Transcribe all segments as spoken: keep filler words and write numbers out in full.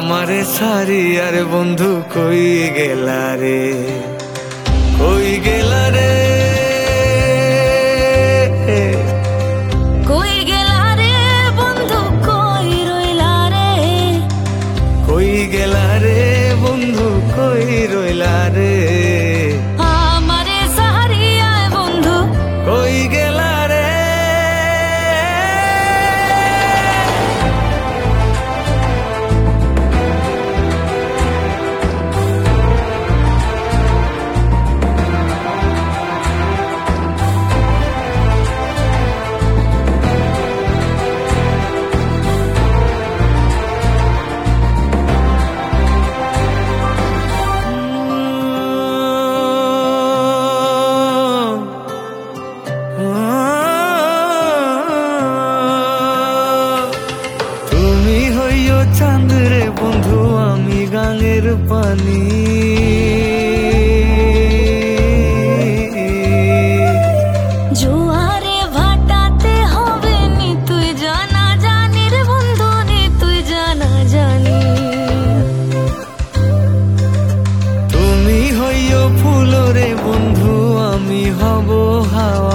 আমারে সারি আর বন্ধু কই গেলা রে, কই গেলা রে, কই গেলা রে বন্ধু কই রইলা রে, কই গেলা রে বন্ধু কই রইলা রে, আমারে সারিয়া বন্ধু কই গেলা রে। তুমি হইও চাঁদ রে বন্ধু আমি গাঙের পানি, জোয়ারে ভাটাতে হবে নি তুই জানা জানি রে বন্ধু নি তুই জানা জানি, তুমি হইও ফুল রে বন্ধু আমি হব হাওয়া,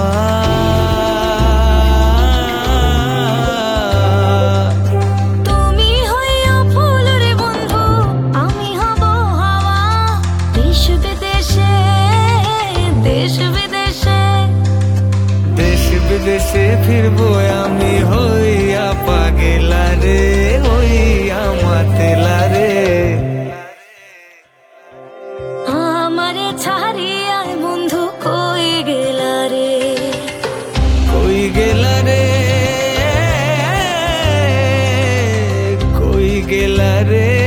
তুমি হইয়া ফুল রে বন্ধু আমি হব হাওয়া, দেশ বিদেশে দেশ বিদেশে দেশ বিদেশে ফিরবো আমি হইয়া পাগেলা রে, হইয়া মাতেলা রে, আমারে ছাড়িয়া বন্ধু কই গেলা রে, কই গেলা রে, কই গেলা রে।